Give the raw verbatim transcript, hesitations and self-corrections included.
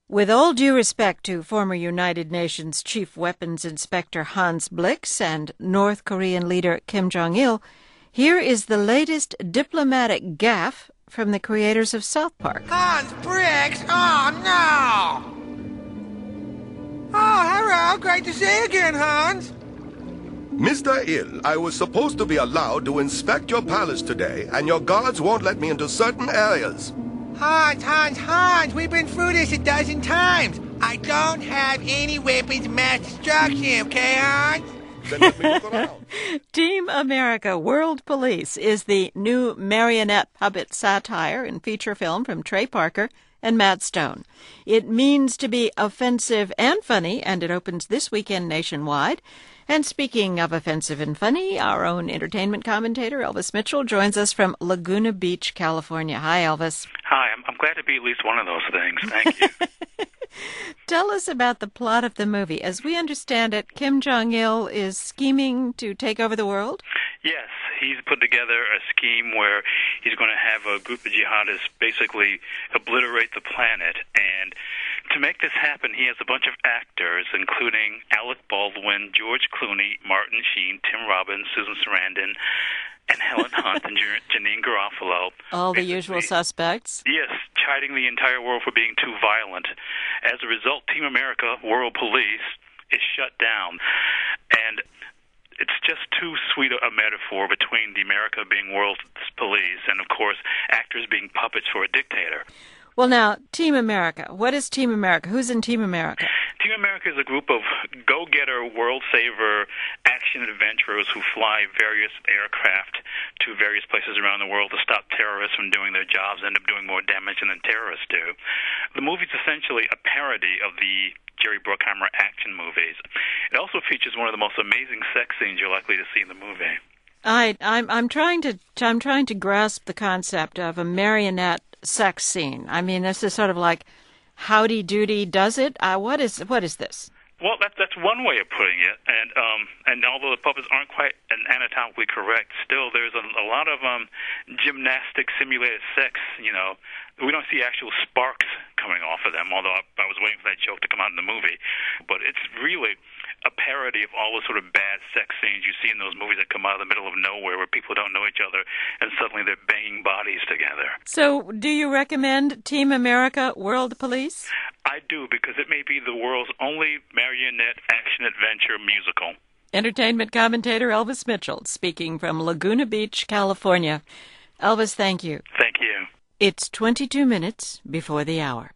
With all due respect to former United Nations Chief Weapons Inspector Hans Blix and North Korean leader Kim Jong-il, here is the latest diplomatic gaffe from the creators of South Park. Hans Blix? Oh, no! Oh, hello. Great to see you again, Hans. Mister Il, I was supposed to be allowed to inspect your palace today, and your guards won't let me into certain areas. Hans, Hans, Hans, we've been through this a dozen times. I don't have any weapons of mass destruction, okay, Hans? Then let me look around. Team America World Police is the new marionette puppet satire and feature film from Trey Parker and Matt Stone. It means to be offensive and funny, and it opens this weekend nationwide. And speaking of offensive and funny, our own entertainment commentator, Elvis Mitchell, joins us from Laguna Beach, California. Hi, Elvis. Hi, I'm, I'm glad to be at least one of those things. Thank you. Tell us about the plot of the movie. As we understand it, Kim Jong-il is scheming to take over the world? Yes, he's put together a scheme where he's going to have a group of jihadists basically obliterate the planet. And to make this happen, he has a bunch of actors, including Alec Baldwin, George Clooney, Martin Sheen, Tim Robbins, Susan Sarandon, and Helen Hunt and Janine Garofalo. All the Basically, usual suspects? Yes, chiding the entire world for being too violent. As a result, Team America, World Police, is shut down. And it's just too sweet a metaphor between the America being world police and, of course, actors being puppets for a dictator. Well, now, Team America. What is Team America? Who's in Team America? Team America is a group of go-getter, world-saver action adventurers who fly various aircraft to various places around the world to stop terrorists from doing their jobs, end up doing more damage than terrorists do. The movie's essentially a parody of the Jerry Bruckheimer action movies. It also features one of the most amazing sex scenes you're likely to see in the movie. I, I'm, I'm trying to, I'm trying to grasp the concept of a marionette sex scene. I mean, this is sort of like Howdy Doody does it. Uh, what is, what is this? Well, that, that's one way of putting it, and um, and although the puppets aren't quite anatomically correct, still there's a, a lot of um, gymnastic simulated sex. You know, we don't see actual sparks coming off of them, although I, I was waiting for that joke to come out in the movie. But it's really a parody of all the sort of bad sex scenes you see in those movies that come out of the middle of nowhere where people don't know each other and suddenly they're banging bodies together. So, do you recommend Team America World Police? I do, because it may be the world's only marionette action-adventure musical. Entertainment commentator Elvis Mitchell, speaking from Laguna Beach, California. Elvis, thank you. Thank you. It's twenty-two minutes before the hour.